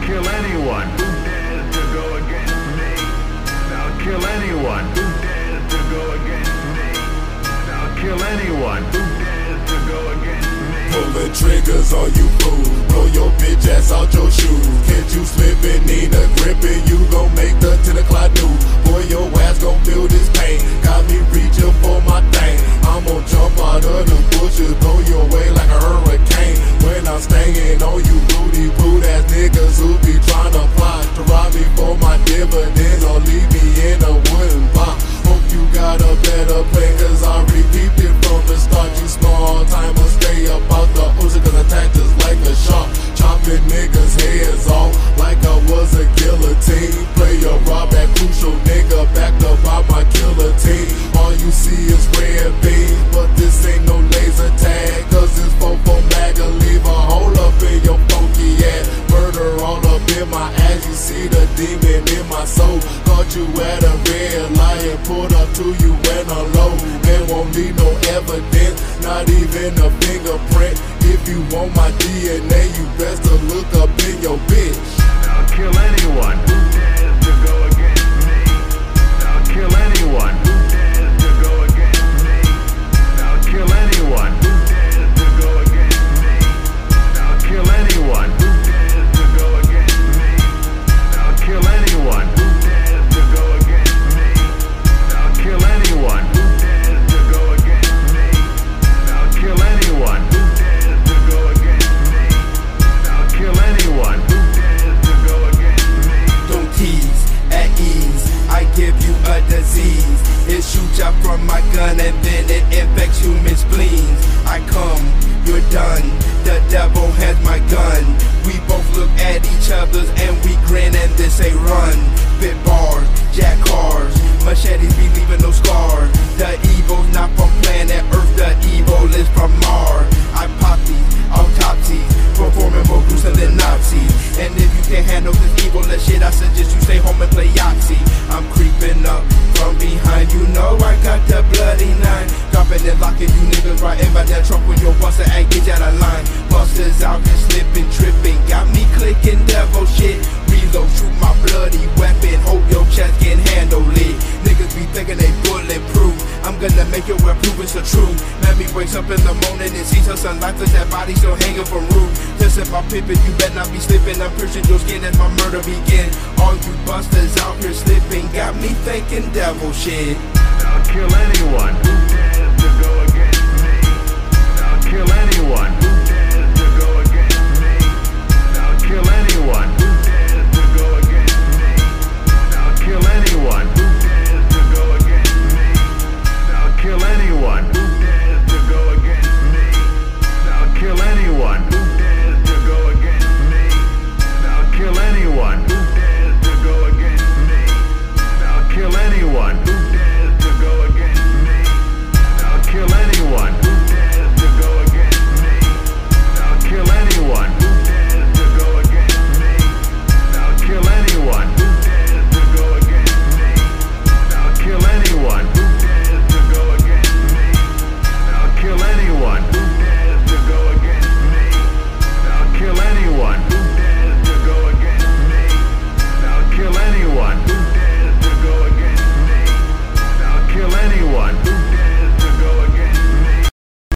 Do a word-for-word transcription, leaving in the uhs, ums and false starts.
kill anyone who dares to go against me. I'll kill anyone who dares to go against me. I'll kill anyone who dares to go against me. Pulling triggers on you fools, blow your bitch ass out your shoes. Catch you slipping, need a gripping, you gon' make the ten o'clock news. Boy, your ass gon' feel this pain, got me reaching for my thing. I'm gon' jump out of the bushes, blow you away like a hurricane. When I'm staying on you booty boot ass niggas who be tryna plot to rob me for my dividends or leave me in a wooden box. Hope you got a better plan, cause I repeat it from the start. You small timers stay about the ocean, cause attack just like a shark. Chopping niggas heads off like I was a guillotine. Play a rob at crucial nigga, backed up by my killer team. All you see is red beams, but this ain't no laser tag, cause it's fofo mag, leave a hole up in your funky ass. Murder all up in my ass, you see the demon in my soul. Caught you at a red light and pulled up to you when I'm low. There won't need no evidence, not even a fingerprint. If you want my D N A, you best to look up in your bitch. I'll kill anyone who dares to go against me. I'll kill anyone who dares to go against me. I'll kill anyone who dares to go against me. I'll kill anyone who dares to go against me. I'll kill anyone who dares to go against me. I'll kill anyone who dares to go against me. I'll kill anyone who dares to go against me. I'll kill anyone who dares to go against me. Don't tease, at ease, I give you a disease. It shoots out from my gun and then it infects human spleens. I come, you're done, the devil has my gun. We both look at each other's and we grin and then say run. Bit bars, jack cars, machetes be leaving no scars. The evil's not from planet Earth, the evil is from Mars. I pop these autopsies, performing more gruesome than Nazis. And if you can't handle this evil and shit, I suggest you stay home and play Yahtzee. I'm creeping up from behind, you know I got the bloody nine. Dropping and locking you niggas right in by that truck with your buster and get out of line. Busters out here slipping, tripping, got me clicking devil shit. Reload, shoot my bloody weapon, hope your chest can handle it. Niggas be thinking they bulletproof, I'm gonna make it where proof it's the truth. Let me wake up in the morning and see some sunlight, cause that body still hanging from roof. Just if I'm pimping, you better not be slipping. I'm piercing your skin as my murder begin. All you busters out here slipping, got me thinking devil shit. I'll kill anyone who dares to go